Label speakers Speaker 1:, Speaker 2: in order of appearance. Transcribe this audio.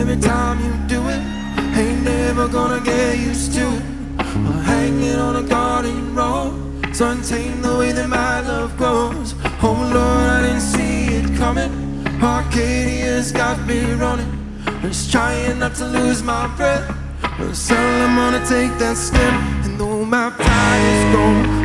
Speaker 1: every time you do it. Ain't never gonna get used to it. Or hanging on a garden road, so untamed the way that my love grows. Oh Lord, I didn't see it coming. Arcadia's got me running, just trying not to lose my breath. But still I'm gonna take that step. And though my pride is gone,